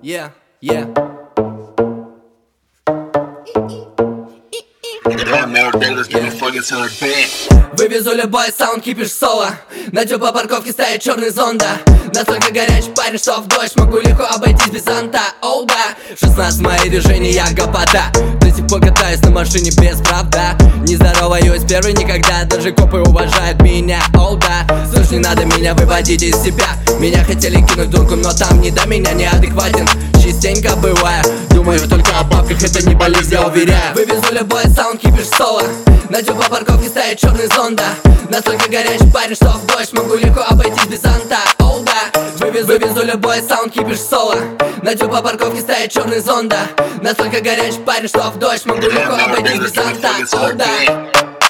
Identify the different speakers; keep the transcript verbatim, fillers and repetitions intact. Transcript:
Speaker 1: Yeah, yeah. Вывезу любой саунд, кипиш соло. Найдю по парковке стоит черный зонда. Настолько горячий парень, что в дождь могу легко обойтись без зонта. Оу, да, шестнадцать мои движения, гопота. До сих пор катаюсь на машине без прав, да. Не здороваюсь первый никогда, даже копы уважают меня. Оу, да, слушай, не надо меня выводить из себя. Меня хотели кинуть дурку, но там не до меня, неадекватен. Частенько бывая, думаю только о бабках, это не болезнь, я уверяю. Вывезу любой саунд, кипиш соло. Найдю по парковке стоит черный зонда. Настолько горячий парень, что в дождь могу легко обойтись без зонта. Оу, да, вывезу, вывезу любой саунд, кипиш соло. Найдю по парковке стоит черный зонда. Настолько горячий парень, что в дождь могу легко обойтись без зонта. Оу, да.